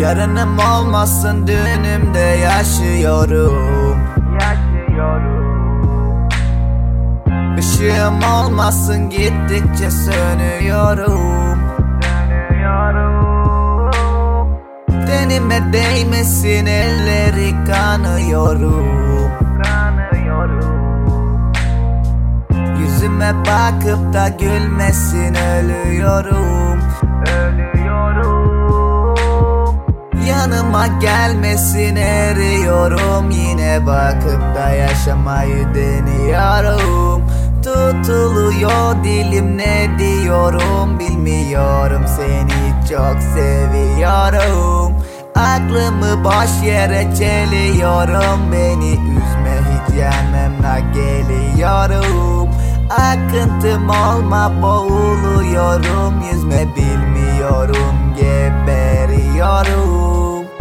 Yarınım olmasın dünümde yaşıyorum. Işığım olmasın gittikçe sönüyorum. Tenime değmesin elleri kanıyorum. Yüzüme bakıp da gülmesin ölüyorum. Yanıma gelmesin eriyorum. Yine bakıp da yaşamayı deniyorum. Tutuluyor dilim ne diyorum bilmiyorum. Seni çok seviyorum. Aklımı boş yere çeliyorum. Beni üzme hiç yanına geliyorum. Akıntım olma boğuluyorum. Yüzme bilmiyorum geberiyorum.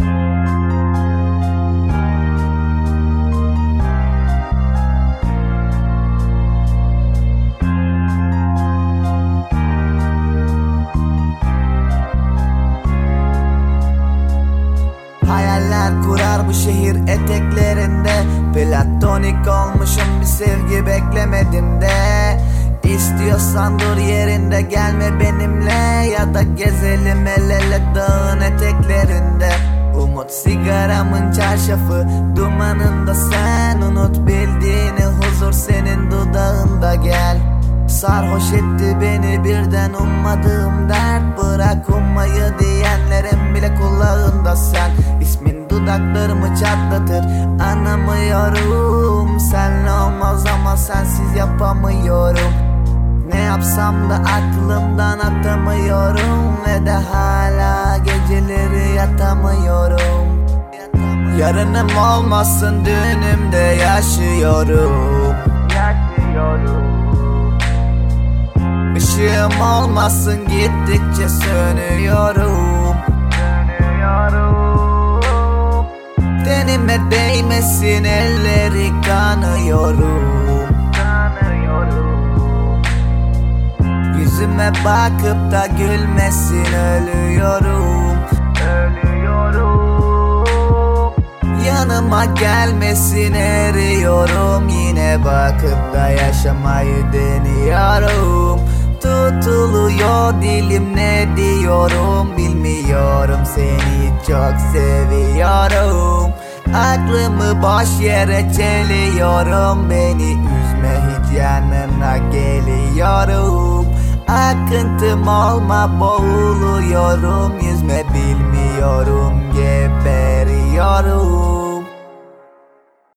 Hayaller kurar bu şehir eteklerinde. Platonik olmuşum bir sevgi beklemedim de. İstiyorsan dur yerinde gelme benimle. Ya da gezelim el ele dağın eteklerinde. Umut sigaramın çarşafı dumanında sen. Unut bildiğini huzur senin dudağında gel. Sarhoş etti beni birden ummadığım dert. Bırak ummayı diyenlerin bile kulağında sen. İsmin dudaklarımı çatlatır anlamıyorum. Senle olmaz ama sensiz yapamıyorum. Ne yapsam da aklımdan atamıyorum. Ve de hala geceleri yatamıyorum. Yarınım olmasın dünümde yaşıyorum. Işığım olmasın gittikçe sönüyorum. Tenime değmesin elleri kanıyorum. Yüzüme bakıp da gülmesin ölüyorum. Yanıma gelmesin eriyorum. Yine bakıp da yaşamayı deniyorum. Tutuluyor dilim ne diyorum bilmiyorum. Seni çok seviyorum. Aklımı boş yere çeliyorum. Beni üzme hiç yanına geliyorum. Akıntım olma boğuluyorum. Yüzme bilmiyorum geberiyorum.